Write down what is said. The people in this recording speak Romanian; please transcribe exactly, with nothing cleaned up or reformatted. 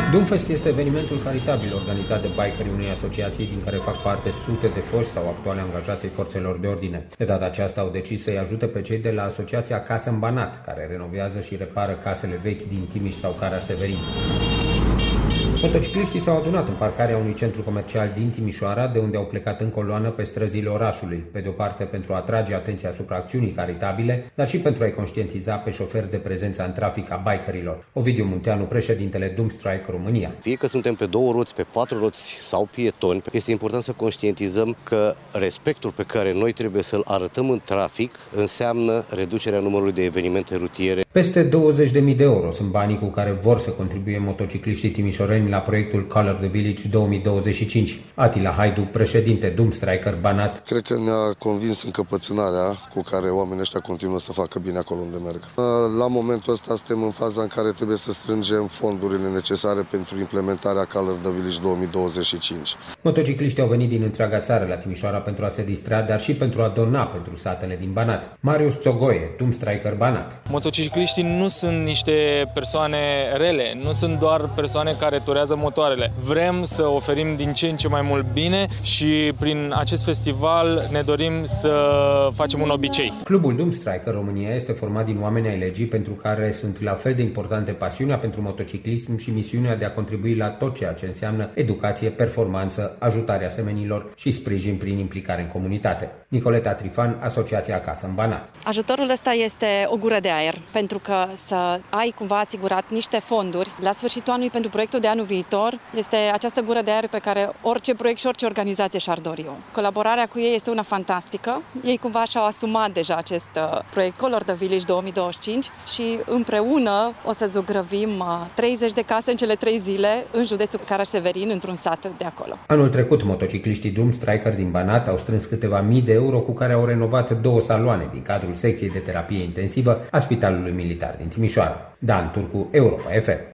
Doomfest este evenimentul caritabil organizat de bikerii unei asociații din care fac parte sute de foști sau actuale angajați ai forțelor de ordine. De data aceasta au decis să-i ajute pe cei de la asociația Casă în Banat, care renovează și repară casele vechi din Timiș sau Cara Severin. Motocicliștii s-au adunat în parcarea unui centru comercial din Timișoara, de unde au plecat în coloană pe străzile orașului, pe de o parte pentru a atrage atenția asupra acțiunii caritabile, dar și pentru a-i conștientiza pe șoferi de prezența în trafic a bikerilor. Ovidiu Munteanu, președintele Doomstrike România. Fie că suntem pe două roți, pe patru roți sau pietoni, este important să conștientizăm că respectul pe care noi trebuie să-l arătăm în trafic înseamnă reducerea numărului de evenimente rutiere. Peste douăzeci de mii de euro sunt banii cu care vor să contribuie motocicliștii timișoreni la proiectul Color the Village două mii douăzeci și cinci. Atila Haidu, președinte Doomstriker Banat. Cred că ne-a convins încăpățânarea cu care oamenii ăștia continuă să facă bine acolo unde merg. La momentul ăsta suntem în faza în care trebuie să strângem fondurile necesare pentru implementarea Color the Village două mii douăzeci și cinci. Motocicliștii au venit din întreaga țară la Timișoara pentru a se distra, dar și pentru a dona pentru satele din Banat. Marius Țogoie, Doomstriker Banat. Motocicliștii nu sunt niște persoane rele, nu sunt doar persoane care turează motoarele. Vrem să oferim din ce în ce mai mult bine și prin acest festival ne dorim să facem un obicei. Clubul Doomstriker România este format din oameni ai legii pentru care sunt la fel de importante pasiunea pentru motociclism și misiunea de a contribui la tot ceea ce înseamnă educație, performanță, ajutarea semenilor și sprijin prin implicare în comunitate. Nicoleta Trifan, Asociația Casă în Banat. Ajutorul ăsta este o gură de aer, pentru că să ai cumva asigurat niște fonduri la sfârșitul anului pentru proiectul de anul viitor este această gură de aer pe care orice proiect și orice organizație și-ar dori eu. Colaborarea cu ei este una fantastică. Ei cumva și-au asumat deja acest proiect Color the Village două mii douăzeci și cinci și împreună o să zugrăvim treizeci de case în cele trei zile în județul Caraș-Severin, într-un sat de acolo. Anul trecut, motocicliștii Doomstriker din Banat au strâns câteva mii de euro cu care au renovat două saloane din cadrul secției de terapie intensivă a Spitalului Militar din Timișoara. Dan Turcu, Europa F M.